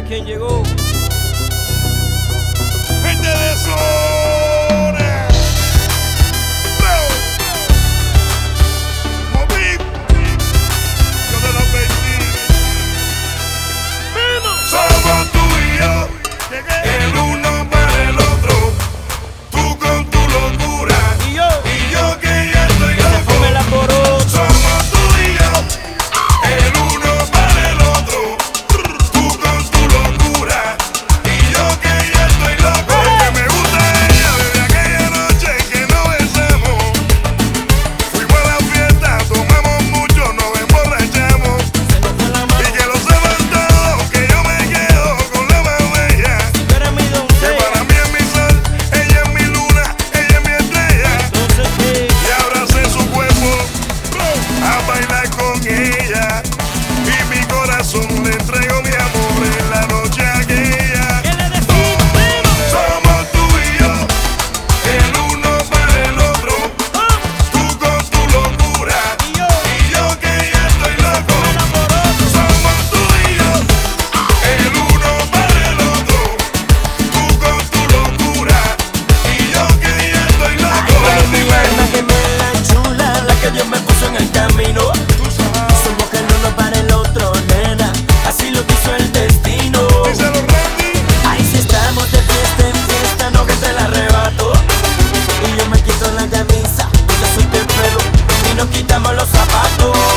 ¿Quién llegó? Gente de zona. Movip. Yo te lo pedí. Somos tú y yo, el uno para el otro. Tú con tu locura Y yo que ya estoy se loco. come la coroza. Somos tú y yo, el uno para el otro. Tú con tu locura y yo que ya estoy loco. Que me gusta ella desde aquella noche que nos besamos. Fuimos a la fiesta, tomamos mucho, nos emborrachamos. Se nos fue la mano. Y que lo sepan todos, que yo me quedo con la más bella. Tú eres mi Que doncella. para mí es mi sol, ella es mi luna, ella es mi estrella. Entonces, ¿qué? Y abracé su cuerpo a bailar con ella. Y mi corazón le entrego mi amor en la noche aquella. ¿Qué le decimos? Somos tú y yo, el uno para el otro. Tú con tu locura Y yo y yo que ya estoy loco. come la coroza. Somos tú y yo, el uno para el otro. Tú con tu locura y yo que ya estoy loco. Mi alma gemela chula, la que Dios me puso en el camino. Somos el uno para el otro, nena, así lo quiso el destino. Díselo, Randy. Ahí sí estamos de fiesta en fiesta, no que te la arrebato. Y yo me quito la camisa, yo soy de pelo y nos quitamos los zapatos.